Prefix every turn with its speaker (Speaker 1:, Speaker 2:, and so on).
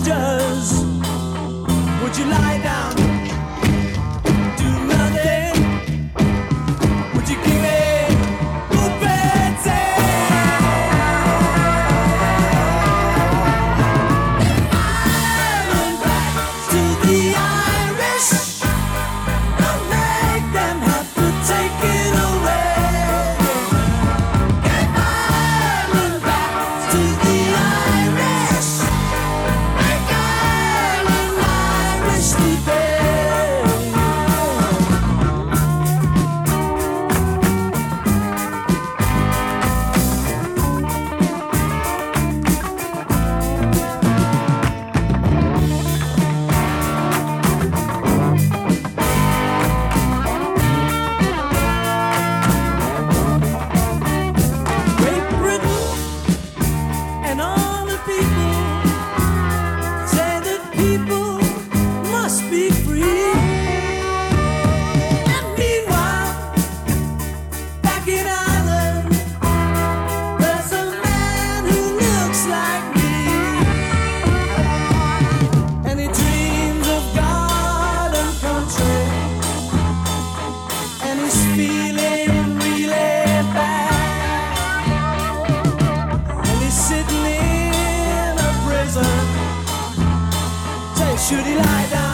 Speaker 1: soldiers. Would you lie down, do nothing? Would you give me open say? Ireland back to the Irish. Don't make them have to take it away. Give Ireland back to the Irish. Make Ireland Irish today. Great Britain and all the people say that people must be free. And meanwhile, back in Ireland, there's a man who looks like me, and he dreams of God and country, and he's feeling really bad, and he's sitting in a prison. Say, should he lie down?